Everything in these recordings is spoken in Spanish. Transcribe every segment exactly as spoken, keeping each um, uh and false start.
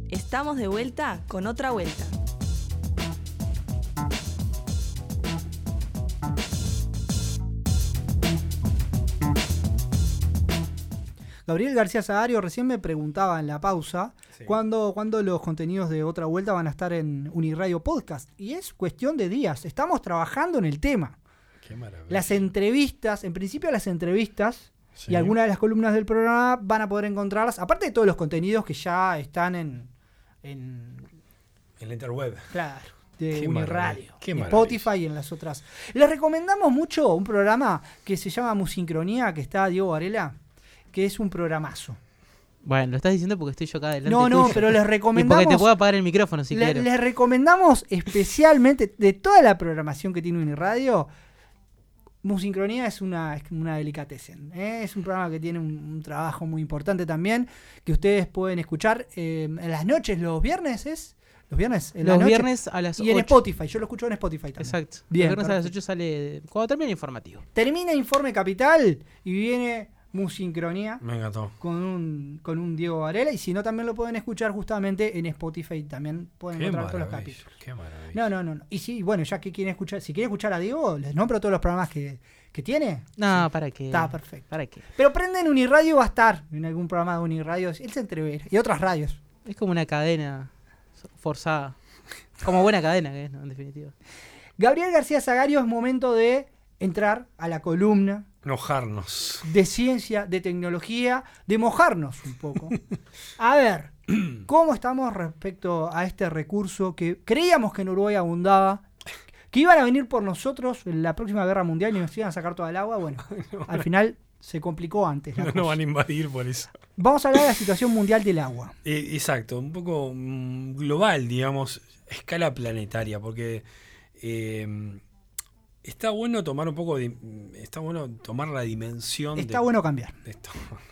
Estamos de vuelta con otra vuelta. Gabriel García Sagario recién me preguntaba en la pausa sí. cuándo, cuándo los contenidos de Otra Vuelta van a estar en Uniradio Podcast. Y es cuestión de días. Estamos trabajando en el tema. Qué maravilla. Las entrevistas, en principio las entrevistas Sí. y algunas de las columnas del programa van a poder encontrarlas, aparte de todos los contenidos que ya están en... en En la interweb. claro, de Qué Uniradio, maravilla, qué en maravilla. Spotify y en las otras. Les recomendamos mucho un programa que se llama Musincronía, que está Diego Varela, que es un programazo. Bueno, lo estás diciendo porque estoy yo acá delante No, no, tuyo. pero les Y recomendamos... porque te puedo apagar el micrófono si le- quieres. les recomendamos especialmente, de toda la programación que tiene Uniradio, Musincronía es una, es una delicatessen, ¿eh? Es un programa que tiene un, un trabajo muy importante también, que ustedes pueden escuchar eh, en las noches, los viernes, ¿es? Los viernes, en la Los noche. viernes a las Y en ocho. Spotify, yo lo escucho en Spotify también. Exacto. Bien, Los viernes a las perfecto. ocho sale cuando termine el informativo. Termina Informe Capital y viene Musincronía Me encantó. con un, con un Diego Varela, y si no también lo pueden escuchar justamente en Spotify, también pueden Qué encontrar todos los maravilla. capítulos. Qué maravilla. No, no, no, no. Y sí, bueno, ya que quieren escuchar, si quieren escuchar a Diego, les nombro todos los programas que, que tiene. No, Sí, ¿para qué? está perfecto. ¿Para qué? Pero prenden Uniradio, va a estar en algún programa de Uniradio, él se entrevera, y otras radios. Es como una cadena forzada. Como buena cadena que es, ¿no? En definitiva. Gabriel García Sagario, es momento de entrar a la columna Enojarnos. de ciencia, de tecnología, de mojarnos un poco. A ver, ¿cómo estamos respecto a este recurso que creíamos que en Uruguay abundaba? Que iban a venir por nosotros en la próxima guerra mundial y nos iban a sacar toda el agua. Bueno, al final se complicó antes la No cosa. nos van a invadir por eso. Vamos a hablar de la situación mundial del agua. Eh, exacto, un poco mm, global, digamos, a escala planetaria, porque eh, está bueno tomar un poco de, está bueno tomar la dimensión Está de, bueno cambiar. de esto.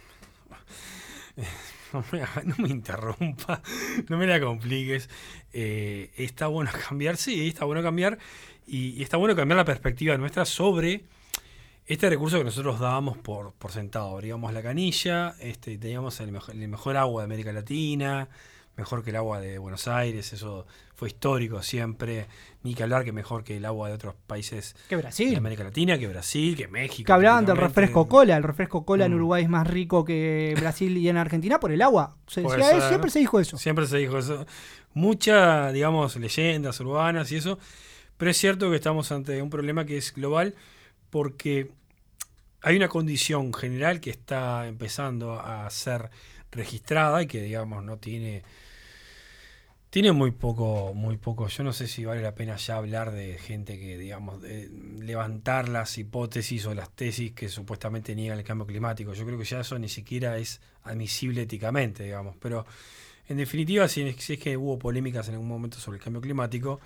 No me, no me interrumpa, no me la compliques. Eh, está bueno cambiar, sí, está bueno cambiar, y, y está bueno cambiar la perspectiva nuestra sobre este recurso que nosotros dábamos por, por sentado. Abríamos la canilla, este, teníamos el mejor, el mejor agua de América Latina, mejor que el agua de Buenos Aires, eso fue histórico siempre. Ni que hablar que mejor que el agua de otros países Que de Brasil. América Latina, que Brasil, que México. Que hablaban del típicamente. refresco cola. El refresco cola en Mm. Uruguay es más rico que Brasil y en Argentina por el agua. Se Puede decía, eh, ser. siempre se dijo eso. Siempre se dijo eso. Muchas, digamos, leyendas urbanas y eso. Pero es cierto que estamos ante un problema que es global, porque hay una condición general que está empezando a ser registrada y que, digamos, no tiene... Tiene muy poco, muy poco. Yo no sé si vale la pena ya hablar de gente que, digamos, de levantar las hipótesis o las tesis que supuestamente niegan el cambio climático. Yo creo que ya eso ni siquiera es admisible éticamente, digamos. Pero, en definitiva, si es, si es que hubo polémicas en algún momento sobre el cambio climático,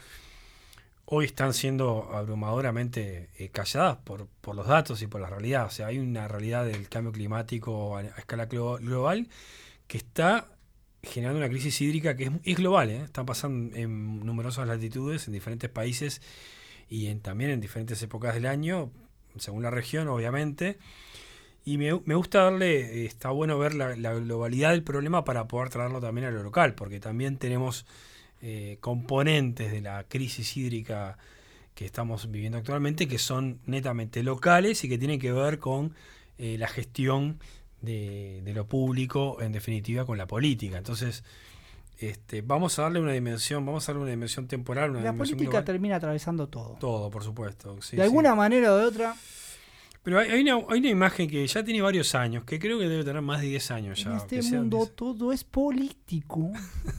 hoy están siendo abrumadoramente eh, calladas por, por los datos y por la realidad. O sea, hay una realidad del cambio climático a, a escala glo- global que está generando una crisis hídrica que es, es global, ¿eh? Está pasando en numerosas latitudes, en diferentes países y en, también en diferentes épocas del año, según la región, obviamente. Y me, me gusta darle, eh, está bueno ver la, la globalidad del problema para poder traerlo también a lo local, porque también tenemos eh, componentes de la crisis hídrica que estamos viviendo actualmente que son netamente locales y que tienen que ver con eh, la gestión De, de lo público, en definitiva, con la política. Entonces, este, vamos a darle una dimensión, vamos a darle una dimensión temporal, una La dimensión política global. termina atravesando todo. Todo, por supuesto. Sí, de sí. alguna manera o de otra, Pero hay, hay, una, hay una imagen que ya tiene varios años, que creo que debe tener más de diez años ya. en este que sea- mundo todo es político.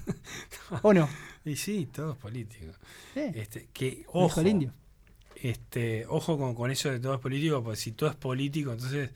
¿O no? Y sí, todo es político. Eh, Este, que, lo dijo ojo, el indio. este, ojo con, con eso de todo es político, porque si todo es político, entonces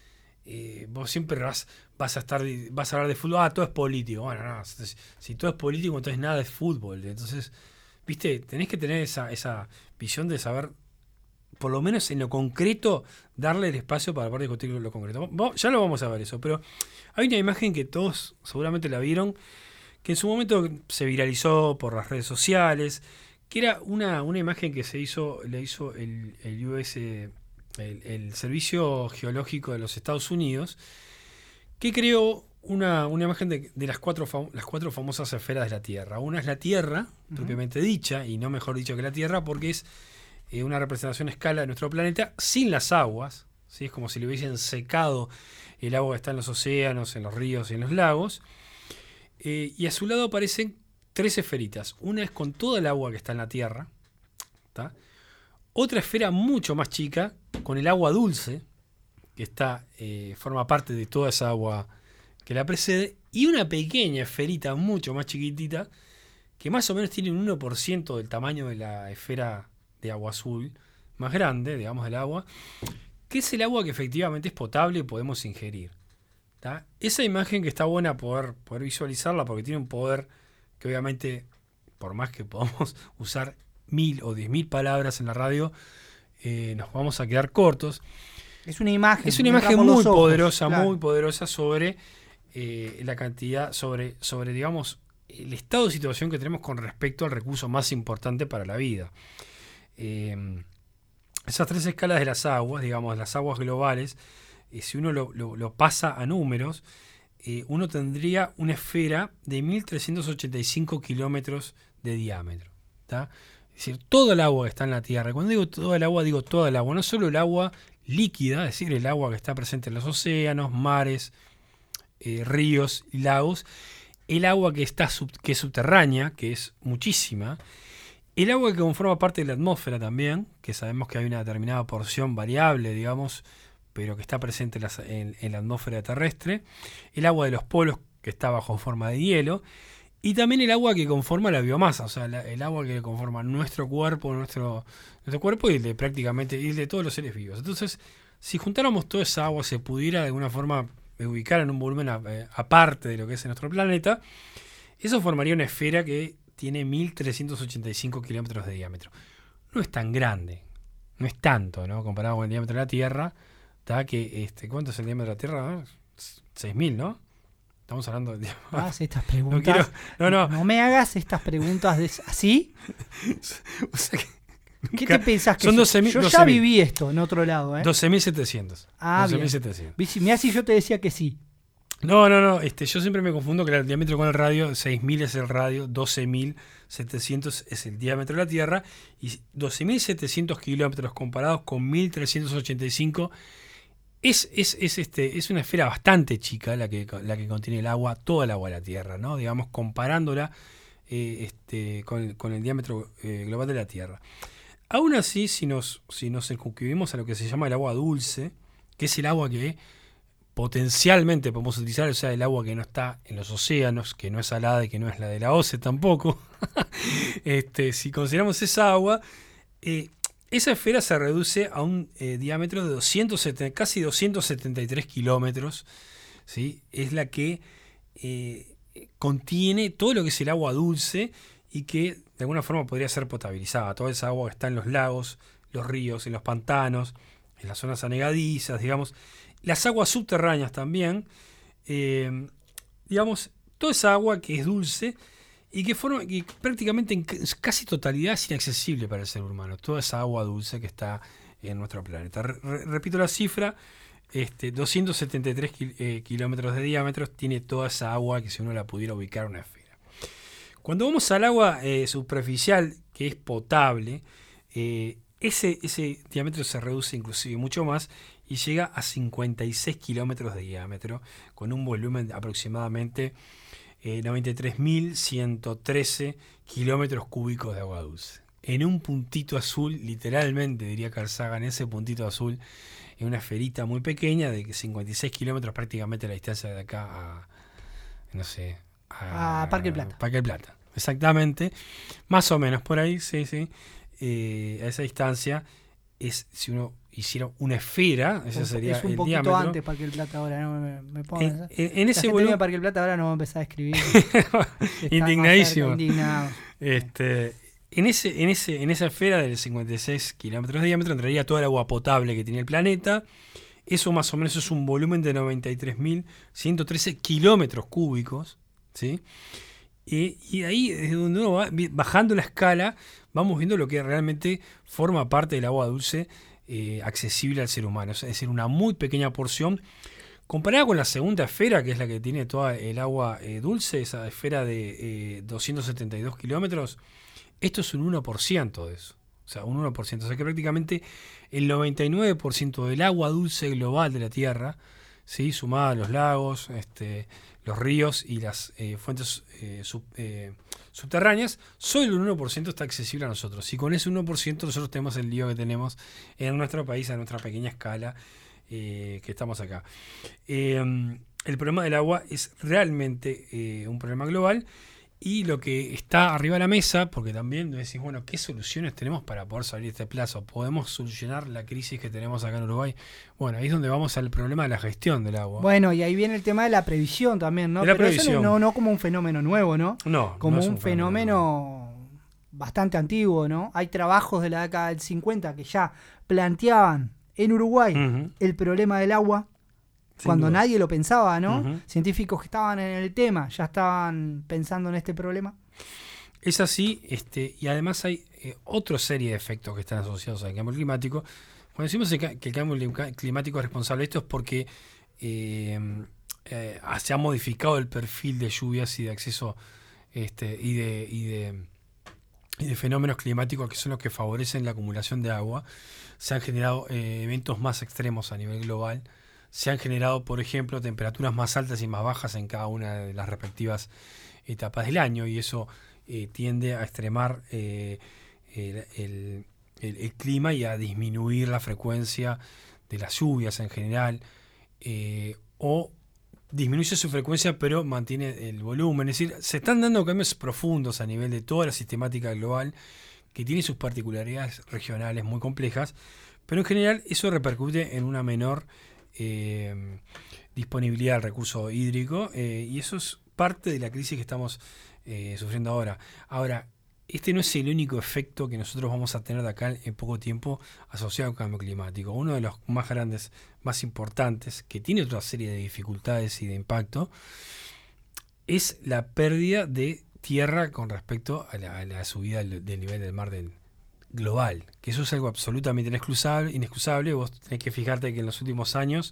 eh, vos siempre vas, vas a estar, vas a hablar de fútbol, ah, todo es político. Bueno, no, si, si todo es político, entonces nada es fútbol. Entonces, viste, tenés que tener esa, esa visión de saber, por lo menos en lo concreto, darle el espacio para poder discutir lo concreto. Vos- ya lo vamos a ver eso, pero hay una imagen que todos seguramente la vieron, que en su momento se viralizó por las redes sociales, que era una, una imagen que se hizo, le hizo el, el U S, el, el Servicio Geológico de los Estados Unidos, que creó una, una imagen de, de las, cuatro fam- las cuatro famosas esferas de la Tierra. Una es la Tierra, Ujú. propiamente dicha, y no mejor dicho que la Tierra, porque es eh, una representación a escala de nuestro planeta sin las aguas. ¿Sí? Es como si le hubiesen secado el agua que está en los océanos, en los ríos y en los lagos. Eh, y a su lado aparecen tres esferitas. Una es con toda el agua que está en la Tierra. ¿Tá? Otra esfera mucho más chica, con el agua dulce, que está eh, forma parte de toda esa agua que la precede, y una pequeña esferita mucho más chiquitita, que más o menos tiene un uno por ciento del tamaño de la esfera de agua azul, más grande, digamos, del agua, que es el agua que efectivamente es potable y podemos ingerir. ¿Tá? Esa imagen que está buena poder, poder visualizarla, porque tiene un poder que obviamente, por más que podamos usar mil o diez mil palabras en la radio, eh, nos vamos a quedar cortos. Es una imagen. Es una entra imagen por muy los ojos, poderosa, claro. muy poderosa sobre eh, la cantidad, sobre, sobre, digamos, el estado de situación que tenemos con respecto al recurso más importante para la vida. Eh, esas tres escalas de las aguas, digamos, las aguas globales, eh, si uno lo, lo, lo pasa a números, eh, uno tendría una esfera de mil trescientos ochenta y cinco kilómetros de diámetro. ¿Tá? Es decir, todo el agua que está en la Tierra. Cuando digo todo el agua, digo todo el agua, no solo el agua líquida, es decir, el agua que está presente en los océanos, mares, eh, ríos y lagos, el agua que está sub, que es subterránea, que es muchísima, el agua que conforma parte de la atmósfera también, que sabemos que hay una determinada porción variable, digamos, pero que está presente en la, en, en la atmósfera terrestre, el agua de los polos que está bajo forma de hielo, y también el agua que conforma la biomasa, o sea, la, el agua que conforma nuestro cuerpo, nuestro, nuestro cuerpo y el de prácticamente y el de todos los seres vivos. Entonces, si juntáramos toda esa agua, se pudiera de alguna forma ubicar en un volumen a, eh, aparte de lo que es nuestro planeta, eso formaría una esfera que tiene mil trescientos ochenta y cinco kilómetros de diámetro. No es tan grande, no es tanto, ¿no? Comparado con el diámetro de la Tierra, ¿tá? Que este, ¿cuánto es el diámetro de la Tierra? seis mil, ¿no? Estamos hablando de... No hagas estas No, preguntas. quiero, no, no. No me hagas estas preguntas de, así. O sea que ¿Qué nunca- te pensás que son yo- doce mil, yo doce ya mil. viví esto en otro lado, ¿eh? doce mil setecientos. Ah, doce bien. mil setecientos. Mirá si yo te decía que sí. No, no, no. Este, yo siempre me confundo que el diámetro con el radio, seis mil es el radio, doce mil setecientos es el diámetro de la Tierra, y doce mil setecientos kilómetros comparados con mil trescientos ochenta y cinco es, es, es, este, es una esfera bastante chica la que, la que contiene el agua, toda el agua de la Tierra, ¿no? Digamos, comparándola eh, este, con, el, con el diámetro eh, global de la Tierra. Aún así, si nos, si nos circunscribimos a lo que se llama el agua dulce, que es el agua que potencialmente podemos utilizar, o sea, el agua que no está en los océanos, que no es salada y que no es la de la O C E tampoco, este, si consideramos esa agua, eh, esa esfera se reduce a un eh, diámetro de doscientos setenta, casi doscientos setenta y tres kilómetros, ¿sí? Es la que eh, contiene todo lo que es el agua dulce y que de alguna forma podría ser potabilizada. Toda esa agua que está en los lagos, los ríos, en los pantanos, en las zonas anegadizas, digamos, las aguas subterráneas también, eh, digamos, toda esa agua que es dulce y que, forma, que prácticamente en casi totalidad es inaccesible para el ser humano, toda esa agua dulce que está en nuestro planeta. Re- repito la cifra, este, doscientos setenta y tres kil- eh, kilómetros de diámetro tiene toda esa agua que si uno la pudiera ubicar en una esfera. Cuando vamos al agua eh, superficial, que es potable, eh, ese, ese diámetro se reduce inclusive mucho más y llega a cincuenta y seis kilómetros de diámetro, con un volumen de aproximadamente eh, noventa y tres mil ciento trece kilómetros cúbicos de agua dulce. En un puntito azul, literalmente diría Carl Sagan, en ese puntito azul, en una esferita muy pequeña de cincuenta y seis kilómetros, prácticamente la distancia de acá a, no sé, a, A Parque del Plata. Parque del Plata, exactamente. Más o menos por ahí, sí, sí. Eh, a esa distancia es, si uno hiciera una esfera, ese Es- sería es un el poquito diámetro. antes Parque del Plata ahora, no me, me pongo a En, pensar. en- en La ese gente volumen, de Parque del Plata ahora no va a empezar a escribir. Está más indignadísimo. cerca, indignado. Este, en, ese, en, ese, en esa esfera de cincuenta y seis kilómetros de diámetro entraría toda el agua potable que tiene el planeta. Eso más o menos es un volumen de noventa y tres mil ciento trece kilómetros cúbicos, ¿sí? Y, y ahí, desde donde uno va vi- bajando la escala, vamos viendo lo que realmente forma parte del agua dulce eh, accesible al ser humano. Es decir, una muy pequeña porción Comparada con la segunda esfera, que es la que tiene toda el agua eh, dulce, esa esfera de eh, doscientos setenta y dos kilómetros, esto es un uno por ciento de eso. O sea, un uno por ciento. O sea que prácticamente el noventa y nueve por ciento del agua dulce global de la Tierra, ¿sí?, sumada a los lagos, este, los ríos y las eh, fuentes eh, sub, eh, subterráneas, solo el uno por ciento está accesible a nosotros. Y con ese uno por ciento nosotros tenemos el lío que tenemos en nuestro país, a nuestra pequeña escala, eh, que estamos acá. Eh, el problema del agua es realmente eh, un problema global. Y lo que está arriba de la mesa, porque también decís, bueno, ¿qué soluciones tenemos para poder salir de este plazo? ¿Podemos solucionar la crisis que tenemos acá en Uruguay? Bueno, ahí es donde vamos al problema de la gestión del agua. Bueno, y ahí viene el tema de la previsión también, ¿no? De la Pero previsión. eso no, no como un fenómeno nuevo, ¿no? No, Como no es un, un fenómeno, bastante antiguo, ¿no? Hay trabajos de la década del cincuenta que ya planteaban en Uruguay Ujú. el problema del agua. Sin Cuando duda. nadie lo pensaba, ¿no? Ujú. Científicos que estaban en el tema ya estaban pensando en este problema. Es así, este, y además hay eh, otra serie de efectos que están asociados al cambio climático. Cuando decimos el ca- que el cambio lim- climático es responsable de esto, es porque eh, eh, se ha modificado el perfil de lluvias y de acceso este, y, de, y, de, y de fenómenos climáticos que son los que favorecen la acumulación de agua. Se han generado eh, eventos más extremos a nivel global. Se han generado, por ejemplo, temperaturas más altas y más bajas en cada una de las respectivas etapas del año, y eso eh, tiende a extremar eh, el, el, el, el clima y a disminuir la frecuencia de las lluvias en general, eh, o disminuye su frecuencia pero mantiene el volumen. Es decir, se están dando cambios profundos a nivel de toda la sistemática global, que tiene sus particularidades regionales muy complejas, pero en general eso repercute en una menor Eh, disponibilidad del recurso hídrico, eh, y eso es parte de la crisis que estamos eh, sufriendo ahora. Ahora, este no es el único efecto que nosotros vamos a tener de acá en poco tiempo asociado al cambio climático. Uno de los más grandes, más importantes, que tiene otra serie de dificultades y de impacto, es la pérdida de tierra con respecto a la, a la subida del, del nivel del mar del global, que eso es algo absolutamente inexcusable, inexcusable. Vos tenés que fijarte que en los últimos años,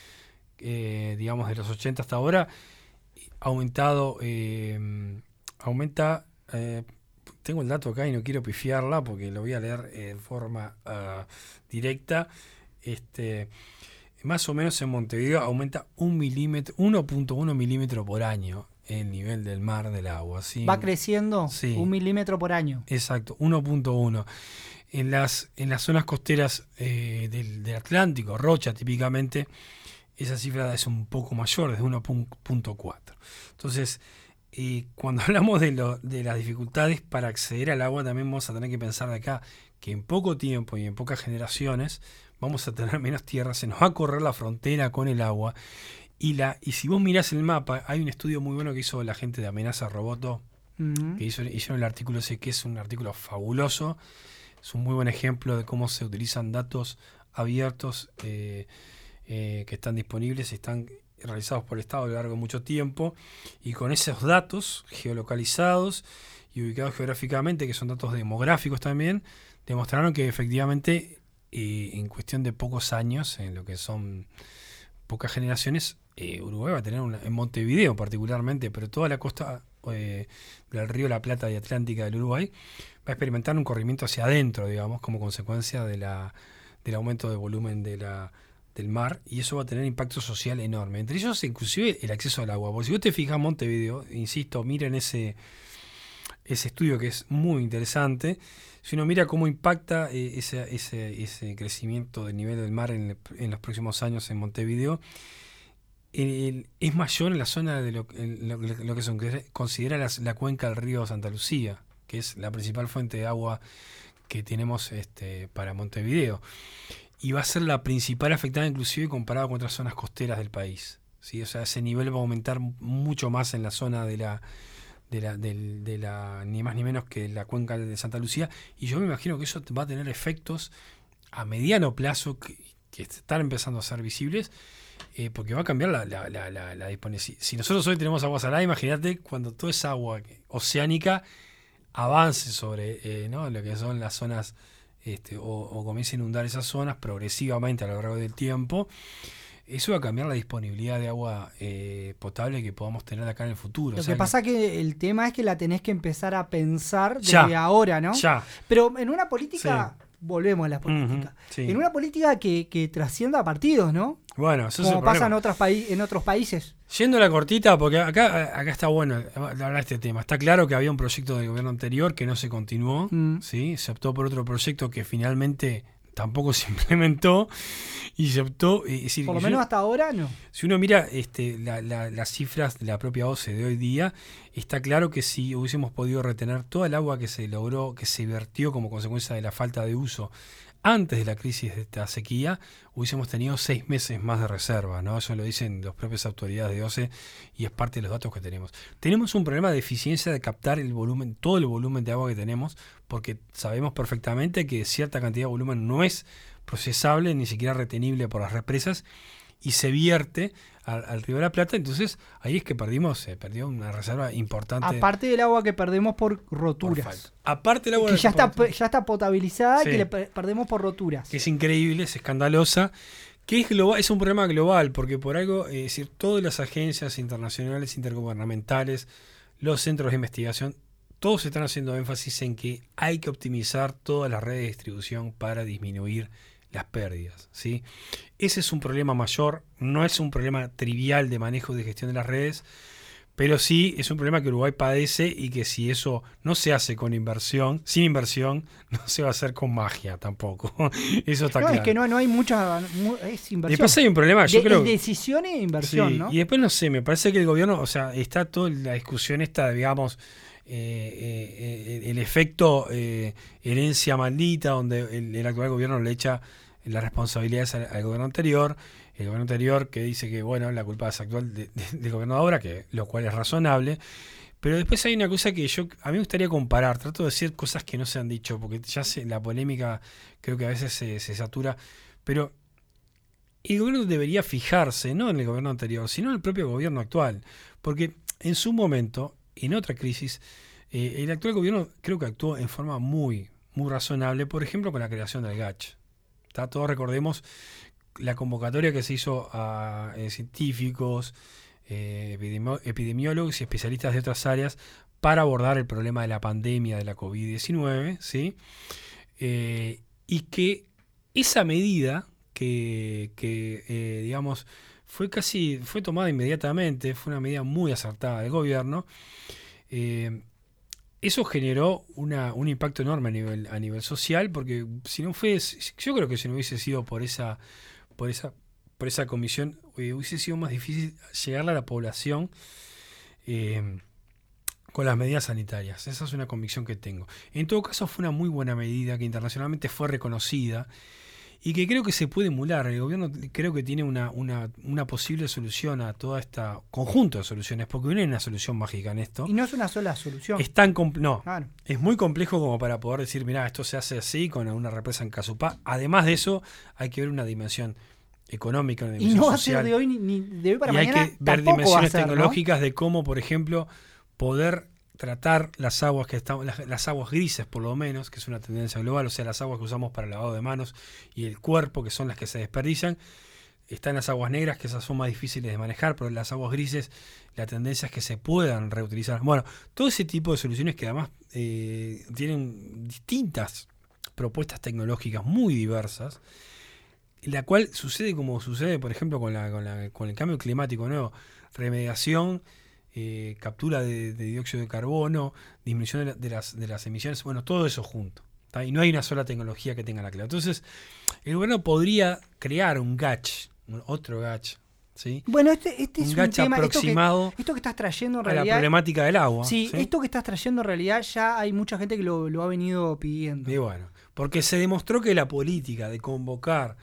eh, digamos de los ochenta hasta ahora, ha aumentado, eh, aumenta, eh, tengo el dato acá y no quiero pifiarla porque lo voy a leer eh, de forma uh, directa, este, más o menos en Montevideo aumenta un milímetro, uno punto uno milímetro por año el nivel del mar del agua. ¿Sí? Va creciendo Sí. un milímetro por año. Exacto, uno punto uno. En las, en las zonas costeras eh, del, del Atlántico, Rocha típicamente, esa cifra es un poco mayor, desde uno punto cuatro. Entonces, eh, cuando hablamos de, lo, de las dificultades para acceder al agua, también vamos a tener que pensar de acá que en poco tiempo y en pocas generaciones vamos a tener menos tierra, se nos va a correr la frontera con el agua. Y, la, y si vos mirás el mapa, hay un estudio muy bueno que hizo la gente de Amenaza Roboto, Uh-huh. que hizo, hicieron el artículo ese, que es un artículo fabuloso. Es un muy buen ejemplo de cómo se utilizan datos abiertos eh, eh, que están disponibles y están realizados por el Estado a lo largo de mucho tiempo. Y con esos datos geolocalizados y ubicados geográficamente, que son datos demográficos también, demostraron que efectivamente eh, en cuestión de pocos años, en lo que son pocas generaciones, eh, Uruguay va a tener una, en Montevideo particularmente, pero toda la costa eh, del río La Plata y Atlántica del Uruguay va a experimentar un corrimiento hacia adentro, digamos, como consecuencia de la, del aumento de volumen de la, del mar, y eso va a tener impacto social enorme. Entre ellos, inclusive, el acceso al agua. Porque si vos te fijas en Montevideo, insisto, miren ese, ese estudio que es muy interesante. Si uno mira cómo impacta eh, ese, ese, ese crecimiento del nivel del mar en, en los próximos años en Montevideo, el, es mayor en la zona de lo, en lo, lo que se considera la, la cuenca del río Santa Lucía, que es la principal fuente de agua que tenemos este, para Montevideo. Y va a ser la principal afectada inclusive comparado con otras zonas costeras del país, ¿sí? O sea, ese nivel va a aumentar mucho más en la zona de la, de la, de, de la ni más ni menos que la cuenca de Santa Lucía. Y yo me imagino que eso va a tener efectos a mediano plazo que, que están empezando a ser visibles, eh, porque va a cambiar la, la, la, la, la disponibilidad. Si nosotros hoy tenemos agua salada, imagínate cuando toda esa agua oceánica avance sobre eh, ¿no? lo que son las zonas, este, o, o comience a inundar esas zonas progresivamente a lo largo del tiempo. eso va a cambiar la disponibilidad de agua eh, potable que podamos tener acá en el futuro. Lo o sea, que pasa que el tema es que la tenés que empezar a pensar desde Ya. ahora, ¿no? Ya. Pero en una política, volvemos a la política, Ujú, sí. en una política que, que trascienda a partidos, ¿no? Bueno, eso es el Como pasa en, problema. otras paí- en otros países. Yendo a la cortita, porque acá, acá está bueno hablar de este tema. Está claro que había un proyecto del gobierno anterior que no se continuó, Mm. ¿sí? Se optó por otro proyecto que finalmente tampoco se implementó y se optó. Es decir, Por lo yo- menos hasta ahora no. si uno mira este, la- la- las cifras de la propia O C E de hoy día, está claro que si hubiésemos podido retener toda el agua que se logró, que se vertió como consecuencia de la falta de uso antes de la crisis de esta sequía, hubiésemos tenido seis meses más de reserva, ¿no? Eso lo dicen las propias autoridades de O C E y es parte de los datos que tenemos. Tenemos un problema de eficiencia de captar el volumen, todo el volumen de agua que tenemos, porque sabemos perfectamente que cierta cantidad de volumen no es procesable, ni siquiera retenible por las represas, y se vierte al, al Río de la Plata. Entonces ahí es que perdimos, se perdió una reserva importante. Aparte del agua que perdemos por por roturas. falta. Aparte el agua Que ya está, por- ya está potabilizada Sí. y que le per- perdemos por roturas. que es increíble, es escandalosa, que es global, es un problema global, porque por algo, es decir, todas las agencias internacionales, intergubernamentales, los centros de investigación, todos están haciendo énfasis en que hay que optimizar todas las redes de distribución para disminuir las pérdidas, ¿sí? Ese es un problema mayor, no es un problema trivial de manejo y de gestión de las redes, pero sí es un problema que Uruguay padece y que si eso no se hace con inversión, sin inversión, no se va a hacer con magia tampoco. Eso está No, claro. es que no, no hay mucha. mu- Es inversión. Después hay un problema, yo De- creo. es decisión e inversión, Sí, ¿no? y después no sé, me parece que el gobierno, o sea, está toda la discusión esta, digamos, eh, eh, eh, el efecto eh, herencia maldita, donde el, el actual gobierno le echa las responsabilidades al, al gobierno anterior, el gobierno anterior que dice que, bueno, la culpa es actual de- de- del gobierno de ahora, que lo cual es razonable. Pero después hay una cosa que yo a mí me gustaría comparar, trato de decir cosas que no se han dicho, porque ya se, la polémica creo que a veces se, se satura, pero el gobierno debería fijarse, no en el gobierno anterior, sino en el propio gobierno actual, porque en su momento, en otra crisis, eh, el actual gobierno creo que actuó en forma muy, muy razonable, por ejemplo con la creación del G A C H. ¿Tá? Todos recordemos la convocatoria que se hizo a eh, científicos, eh, epidemio- epidemiólogos y especialistas de otras áreas para abordar el problema de la pandemia de la covid diecinueve, ¿sí? Eh, y que esa medida que, que eh, digamos, fue casi, fue tomada inmediatamente, fue una medida muy acertada del gobierno, eh, eso generó una, un impacto enorme a nivel, a nivel social, porque si no fue, yo creo que si no hubiese sido por esa, por esa, por esa comisión, eh, hubiese sido más difícil llegarle a la población eh, con las medidas sanitarias. Esa es una convicción que tengo. En todo caso, fue una muy buena medida que internacionalmente fue reconocida y que creo que se puede emular. El gobierno creo que tiene una, una, una posible solución a todo este conjunto de soluciones, porque no hay una solución mágica en esto. Y no es una sola solución. Es tan compl- no, Claro. es muy complejo como para poder decir, mira, esto se hace así con una represa en Casupá. Además de eso, hay que ver una dimensión económica, una Y dimensión no va a social. ser de hoy ni, ni de hoy para y hay mañana. que ver tampoco va a dimensiones ser, ¿no? tecnológicas de cómo, por ejemplo, poder tratar las aguas que están, las, las aguas grises por lo menos, que es una tendencia global, o sea, las aguas que usamos para el lavado de manos y el cuerpo, que son las que se desperdician. Están las aguas negras, que esas son más difíciles de manejar, pero las aguas grises, la tendencia es que se puedan reutilizar. Bueno, todo ese tipo de soluciones que además eh, tienen distintas propuestas tecnológicas muy diversas, la cual sucede como sucede, por ejemplo, con, la, con, la, con el cambio climático nuevo, remediación, eh, captura de, de dióxido de carbono, disminución de, la, de, las, de las emisiones, bueno, todo eso junto. ¿Tá? Y no hay una sola tecnología que tenga la clave. Entonces, el gobierno podría crear un G A C H, un- otro G A C H, ¿sí? Bueno, este, este es un un G A C H tema. Esto que, aproximado esto que estás trayendo en a la realidad. problemática del agua. Sí, ¿sí? esto que estás trayendo en realidad ya hay mucha gente que lo, lo ha venido pidiendo. Y bueno, porque se demostró que la política de convocar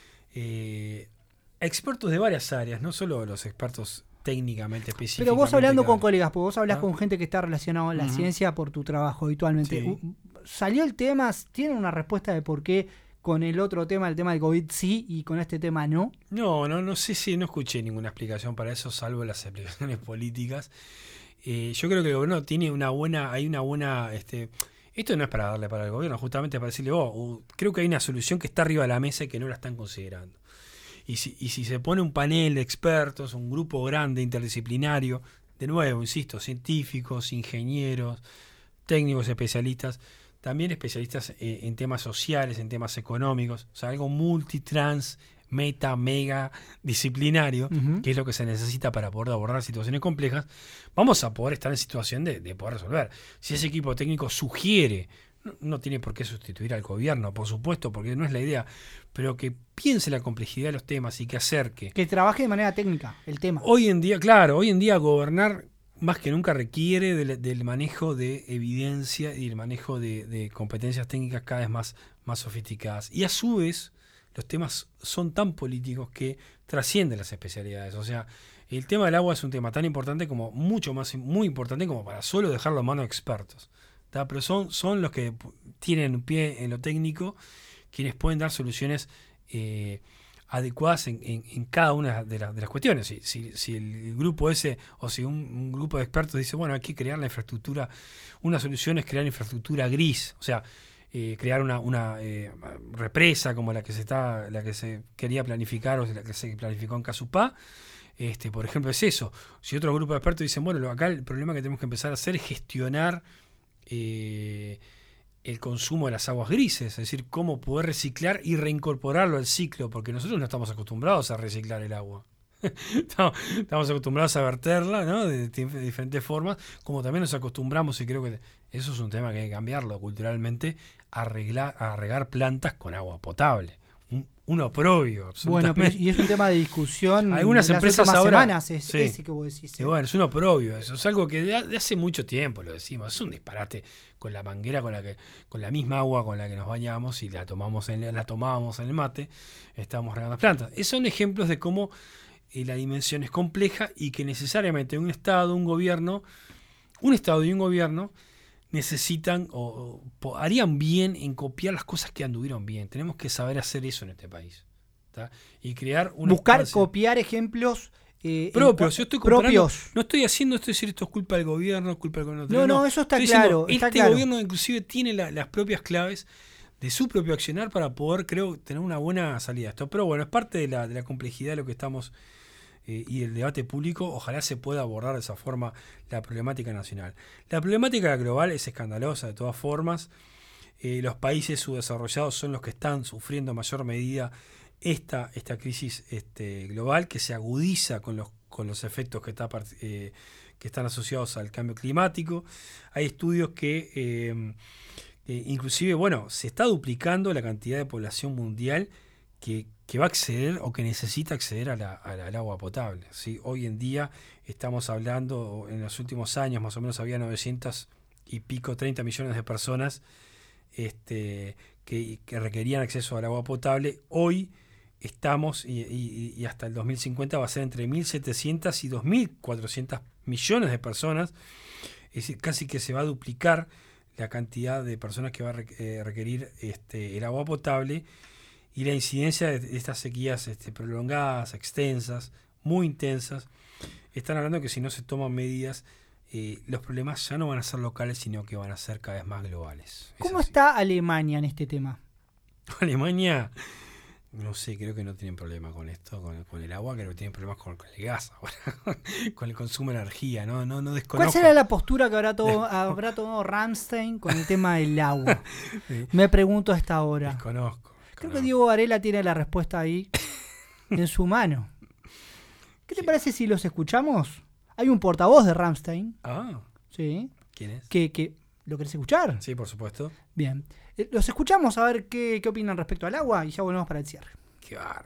eh, expertos de varias áreas, no solo los expertos técnicamente específicos. Pero vos hablando con colegas, porque vos hablas ¿Ah? con gente que está relacionada a la Ujú. ciencia por tu trabajo habitualmente. Sí. U- ¿Salió el tema? ¿Tienen una respuesta de por qué con el otro tema, el tema del COVID sí y con este tema no? No, no, no sé si no escuché ninguna explicación para eso, salvo las explicaciones políticas. Eh, yo creo que el gobierno tiene una buena, hay una buena, este, esto no es para darle para el gobierno, justamente para decirle, oh, uh, creo que hay una solución que está arriba de la mesa y que no la están considerando. Y si, y si se pone un panel de expertos, un grupo grande, interdisciplinario, de nuevo, insisto, científicos, ingenieros, técnicos especialistas, también especialistas eh, en temas sociales, en temas económicos, o sea, algo multitrans, meta, mega disciplinario, uh-huh. que es lo que se necesita para poder abordar situaciones complejas, vamos a poder estar en situación de, de poder resolver. Si ese equipo técnico sugiere, no, no tiene por qué sustituir al gobierno, por supuesto, porque no es la idea, pero que piense la complejidad de los temas y que acerque. Que trabaje de manera técnica el tema. Hoy en día, claro, hoy en día gobernar más que nunca requiere del, del manejo de evidencia y el manejo de, de competencias técnicas cada vez más, más sofisticadas. Y a su vez, los temas son tan políticos que trascienden las especialidades. O sea, el tema del agua es un tema tan importante como, mucho más, muy importante como para solo dejarlo en manos de expertos. ¿tá? Pero son, son los que tienen un pie en lo técnico, quienes pueden dar soluciones eh, adecuadas en, en, en cada una de, la, de las cuestiones. Si, si, si el grupo ese, o si un, un grupo de expertos dice, bueno, hay que crear la infraestructura, una solución es crear infraestructura gris, o sea, Eh, crear una, una eh, represa como la que se está la que se quería planificar o la que se planificó en Casupá, este, por ejemplo, es eso. Si otro grupo de expertos dicen, bueno, acá el problema que tenemos que empezar a hacer es gestionar eh, el consumo de las aguas grises, es decir, cómo poder reciclar y reincorporarlo al ciclo, porque nosotros no estamos acostumbrados a reciclar el agua. estamos, estamos acostumbrados a verterla, ¿no? de, de diferentes formas, como también nos acostumbramos, y creo que eso es un tema que hay que cambiarlo culturalmente, a, arreglar, a regar plantas con agua potable. Un, un oprobio, absolutamente. Bueno, pero, y es un tema de discusión. Algunas empresas hace ahora, semanas, es sí. ese que vos decís. Y bueno, es un oprobio, eso es algo que de, de hace mucho tiempo lo decimos, es un disparate con la manguera con la que con la misma agua con la que nos bañamos y la tomamos en, la tomábamos en el mate, estábamos regando plantas. Esos son ejemplos de cómo eh, la dimensión es compleja y que necesariamente un Estado, un gobierno, un Estado y un gobierno necesitan o, o harían bien en copiar las cosas que anduvieron bien. Tenemos que saber hacer eso en este país. ¿tá? Y crear una buscar instancia. Copiar ejemplos eh, propios. Yo estoy propios. No estoy haciendo esto, decir esto es culpa del gobierno, es culpa del gobierno. No, no, eso está estoy claro. Diciendo, está este claro. gobierno inclusive tiene la, las propias claves de su propio accionar para poder, creo, tener una buena salida a esto. Pero bueno, es parte de la, de la complejidad de lo que estamos eh, y el debate público. Ojalá se pueda abordar de esa forma la problemática nacional. La problemática global es escandalosa de todas formas. Eh, los países subdesarrollados son los que están sufriendo en mayor medida esta, esta crisis este, global, que se agudiza con los, con los efectos que, está, eh, que están asociados al cambio climático. Hay estudios que eh, eh, inclusive, bueno, se está duplicando la cantidad de población mundial que, que va a acceder o que necesita acceder a la, a la, al agua potable. ¿sí? Hoy en día estamos hablando, en los últimos años más o menos había novecientos y pico, treinta millones de personas este, que, que requerían acceso al agua potable. Hoy estamos, y, y, y hasta el dos mil cincuenta va a ser entre mil setecientos y dos mil cuatrocientos millones de personas. Es decir, casi que se va a duplicar la cantidad de personas que va a requerir este, el agua potable, y la incidencia de estas sequías este, prolongadas, extensas, muy intensas. Están hablando que si no se toman medidas, eh, los problemas ya no van a ser locales, sino que van a ser cada vez más globales. ¿Cómo está Alemania en este tema? Alemania, no sé, creo que no tienen problema con esto, con, con el agua, creo que tienen problemas con, con el gas, con el consumo de energía, no, no, no desconozco. ¿Cuál será la postura que habrá, todo, habrá tomado Rammstein con el tema del agua? Sí. Me pregunto a esta hora. Desconozco. Creo que Diego Varela tiene la respuesta ahí en su mano. ¿Qué te sí. parece si los escuchamos? Hay un portavoz de Rammstein. Ah. Sí. ¿Quién es? Que, que, ¿Lo querés escuchar? Sí, por supuesto. Bien. Eh, los escuchamos a ver qué, qué opinan respecto al agua y ya volvemos para el cierre. Qué bárbaro.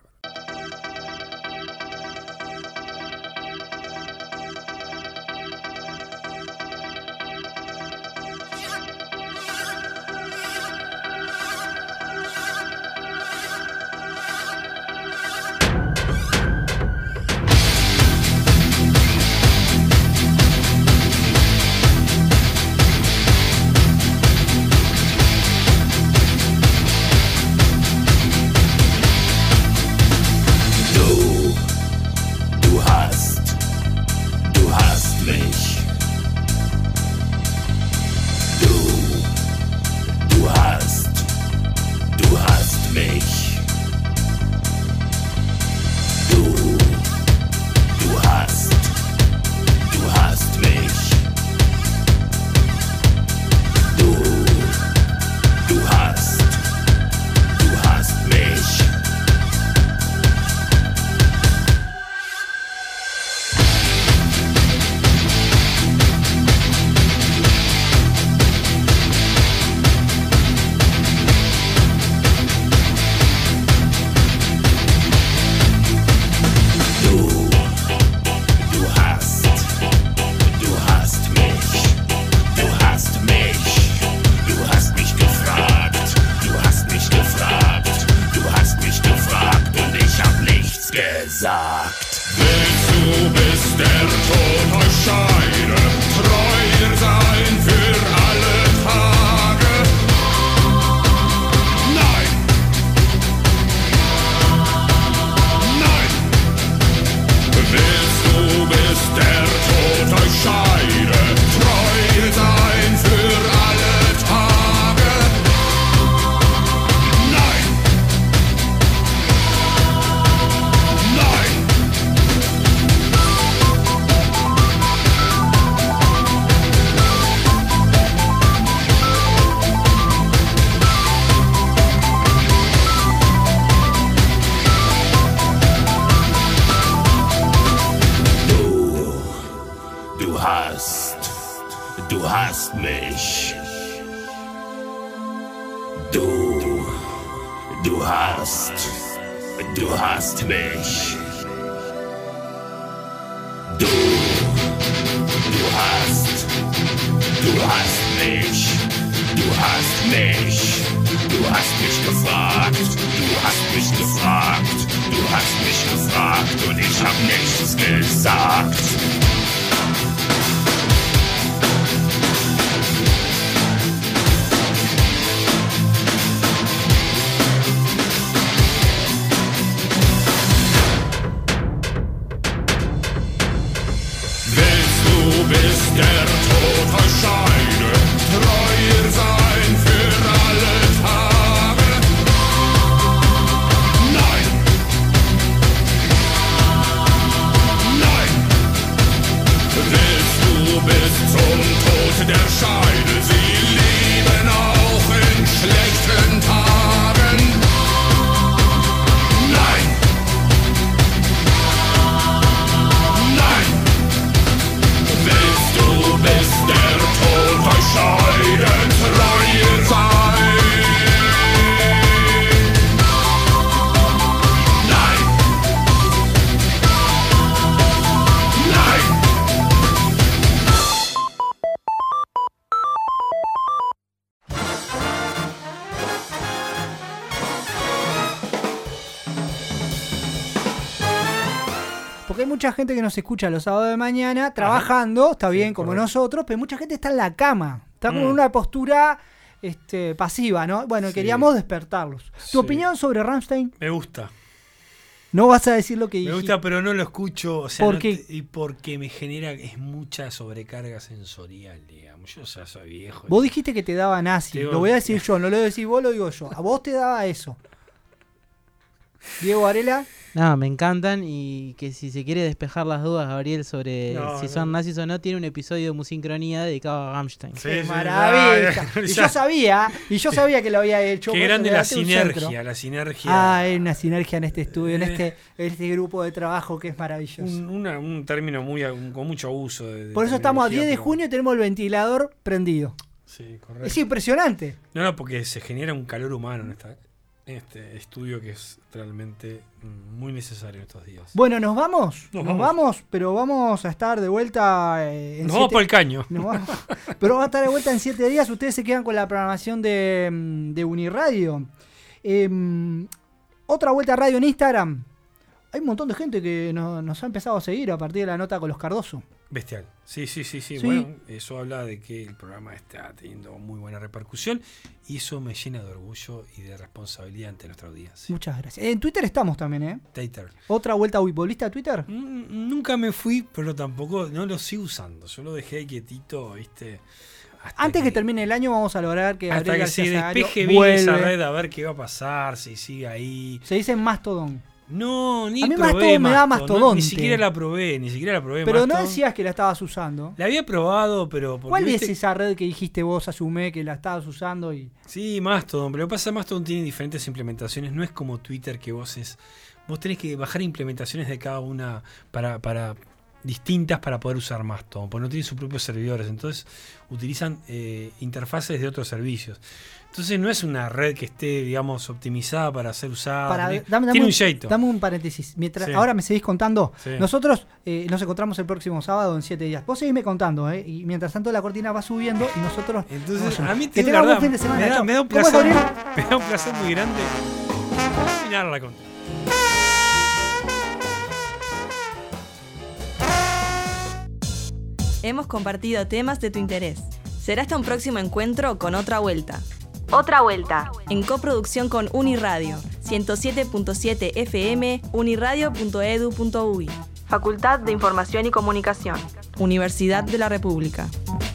Du hast mich. Du, du hast, du hast mich. Du, du hast, du hast mich. Du hast mich. Du hast mich gefragt. Du hast mich gefragt. Du hast mich gefragt und ich hab nichts gesagt. Bis der Tod euch scheide, treuer sein für alle Tage. Nein, nein, willst du bis zum Tod der Scheide sie lieben auch in schlechten Tagen? Nein, nein. Willst du bis der Tod euch scheiden, treuer sein? Nein, nein. Porque hay mucha gente que nos escucha los sábados de mañana trabajando, está bien, Sí, como correcto. nosotros, pero mucha gente está en la cama, está como Mm. en una postura este, pasiva, ¿no? Bueno, Sí. queríamos despertarlos. ¿Tu Sí. opinión sobre Rammstein? Me gusta. No vas a decir lo que Me dijiste. gusta, pero no lo escucho. O sea, ¿Por no qué? te- y porque me genera, es mucha sobrecarga sensorial, digamos. Yo ya soy viejo. Vos dijiste que te daba nazi, Digo- lo voy a decir yo, no lo decís vos, lo digo yo. A vos te daba eso. Diego Varela, No, me encantan y que si se quiere despejar las dudas, Gabriel, sobre No, si no. son nazis o no, tiene un episodio de Musincronía dedicado a Rammstein. Sí, qué sí, maravilla. ya, Y ya. yo sabía, y yo sabía que lo había hecho. Qué por eso grande le la date un sinergia, centro. la sinergia. Ah, hay una sinergia en este estudio, en Eh. este, en este grupo de trabajo que es maravilloso. un, una- un término muy un- con mucho uso. De, de Por eso estamos a terminología, diez de pero- junio y tenemos el ventilador prendido. Sí, correcto. Es impresionante. No, no, porque se genera un calor humano en, esta, en este estudio que es realmente mm, muy necesario en estos días. Bueno, ¿nos vamos? Nos Nos, vamos. vamos, pero vamos a estar de vuelta eh, en Nos vamos siete- por el caño. Nos vamos- pero vamos a estar de vuelta en siete días. Ustedes se quedan con la programación de, mm, de Uniradio. Eh, otra vuelta a radio en Instagram. Hay un montón de gente que no- nos ha empezado a seguir a partir de la nota con los Cardoso. Bestial. Sí, sí, sí, sí, Sí. Bueno, eso habla de que el programa está teniendo muy buena repercusión y eso me llena de orgullo y de responsabilidad ante nuestra audiencia. Muchas gracias. En Twitter estamos también, ¿eh? Tater. Otra vuelta wibolista a Twitter. Mm, Nunca me fui, pero tampoco, no lo sigo usando. Yo lo dejé ahí quietito, ¿viste? Hasta Antes que termine el año vamos a lograr que hasta Gabriel que se García Sagario despeje bien esa vuelve. red a ver qué va a pasar, si sigue ahí. Se dice Mastodon. No, ni A mí probé Mastodon me da Mastodon, no, mastodonte. ni siquiera la probé, ni siquiera la probé. Pero no Mastodon. decías que la estabas usando. La había probado, pero... porque, ¿Cuál viste- es esa red que dijiste vos, asumé, que la estabas usando? Y Sí, Mastodon, pero lo que pasa es que Mastodon tiene diferentes implementaciones, no es como Twitter que vos es... Vos tenés que bajar implementaciones de cada una para, para distintas para poder usar Mastodon, porque no tiene sus propios servidores, entonces utilizan eh, interfaces de otros servicios. Entonces no es una red que esté, digamos, optimizada para ser usada. Para- tiene dame, dame tiene un, un jeito. dame un paréntesis. Mientras, Sí. Ahora me seguís contando. Sí. Nosotros eh, nos encontramos el próximo sábado en siete días. Vos seguime contando, ¿eh? Y mientras tanto la cortina va subiendo y nosotros... Entonces, vamos a mí que te digo tengas la buen verdad, fin de semana. me da, Chau. me da un ¿Cómo es, placer, Gabriel? me da un placer muy grande terminarla con. Hemos compartido temas de tu interés. Será hasta un próximo encuentro con Otra Vuelta. Otra Vuelta, en coproducción con Uniradio, ciento siete punto siete F M, uniradio punto edu punto uy. Facultad de Información y Comunicación, Universidad de la República.